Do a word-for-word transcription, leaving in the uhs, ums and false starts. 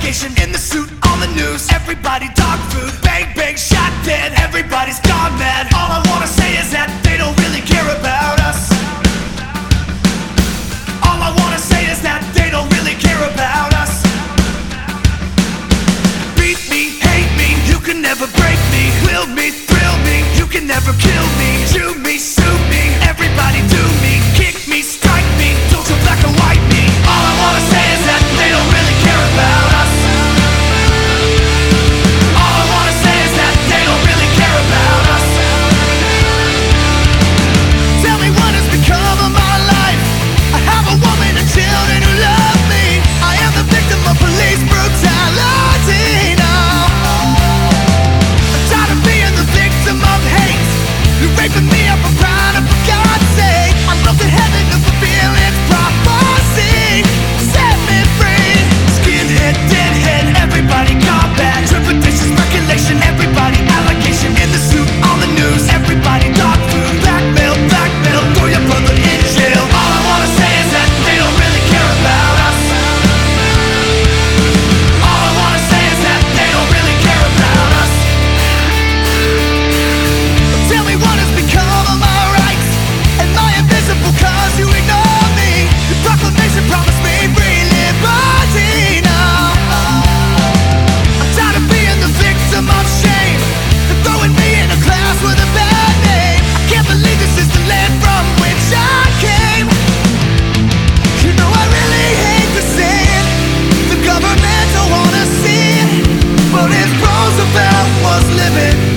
allegation in the suit on the news. Everybody dog food, bang bang, shot dead. Everybody's gone mad. All I wanna say is that they don't really care about us. All I wanna say is that they don't really care about us. Beat me, hate me, you can never break me. Will me, thrill me, you can never kill me. Chew me, sue me, everybody do me. Kick me, strike me, don't you black and white me. All I wanna say is that they don't really care about us. All I wanna say is that they don't really care about us. Tell me what has become of my life. I have a woman and children who love me. I am the victim of police brutality now. I'm tired of being the victim of hate. You're raping me up, I'm crying up for God's sake. I look to heaven to fulfill its prophecy. Set me free. Skinhead, deadhead, everybody gone bad. Trepidation, speculation, everybody allegation in the suit on the news. Everybody dog food, blackmail, blackmail, throw your brother in jail. All I wanna say is that they don't really care about us. All I wanna say is that they don't really care about us. Tell me what has become of my rights. Am I invisible cause you ignore me? Your proclamation promised me free liberty now. I'm tired of being the victim of shame. They're throwing me in a class with a bad name. I can't believe this is the land from which I came. You know I really hate to say it. The government don't wanna see it, but if Roosevelt was living,